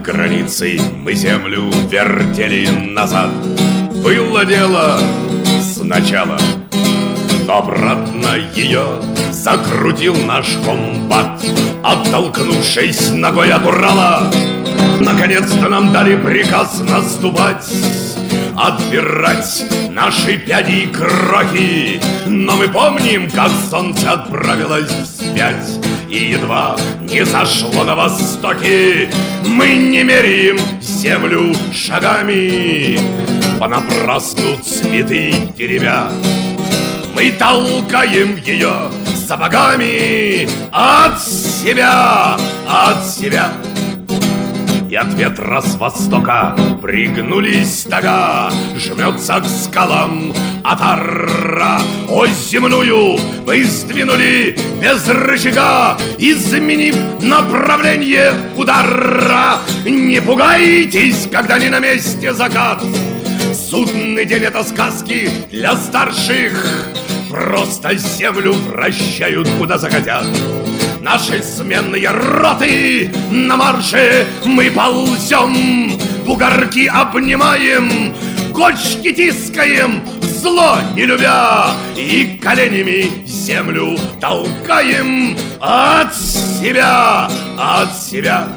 границей мы землю вертели назад. Было дело сначала, но обратно ее закрутил наш комбат, оттолкнувшись ногой от Урала. Наконец-то нам дали приказ наступать, отбирать наши пяди и кроки. Но мы помним, как солнце отправилось вспять и едва не зашло на востоке. Мы не меряем землю шагами, понапрасну цветы деревья. Мы толкаем ее сапогами от себя, от себя. И от ветра с востока пригнулись стога, жмется к скалам отара. Ось земную мы сдвинули без рычага, изменив направление удара. Не пугайтесь, когда не на месте закат. Судный день — это сказки для старших, просто землю вращают куда захотят. Наши сменные роты на марше, мы ползем, бугорки обнимаем, кочки тискаем, зло не любя, и коленями землю толкаем от себя, от себя.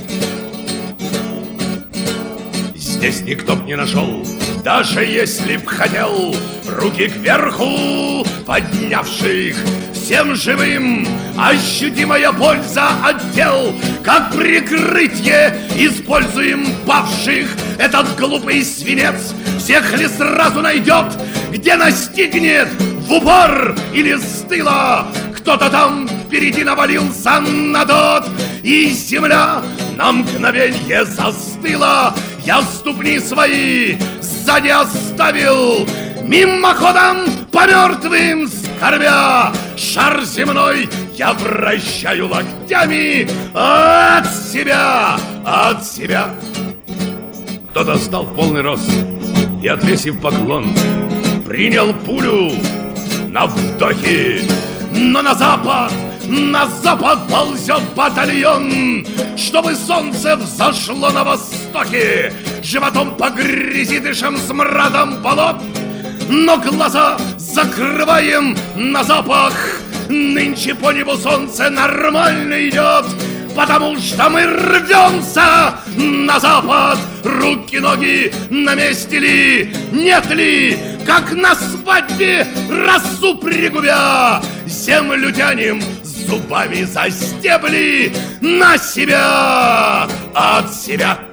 Здесь никто б не нашел, даже если б хотел, руки кверху поднявших. Всем живым ощутимая польза от дел, как прикрытие используем павших. Этот глупый свинец всех ли сразу найдет, где настигнет в упор или с тыла. Кто-то там впереди навалился на тот, и земля на мгновенье застыла. Я ступни свои сзади оставил, мимоходом по мертвым скорбя. Шар земной я вращаю локтями от себя, от себя. Кто-то стал в полный рост и, отвесив поклон, принял пулю на вдохе. Но на запад ползет батальон, чтобы солнце взошло на востоке. Животом по грязи дышим смрадом болот, но глаза закрываем на запах. Нынче по небу солнце нормально идет, потому что мы рвемся на запад. Руки, ноги на месте ли, нет ли, как на свадьбе росу пригубя. Землю тянем зубами за стебли на себя, от себя.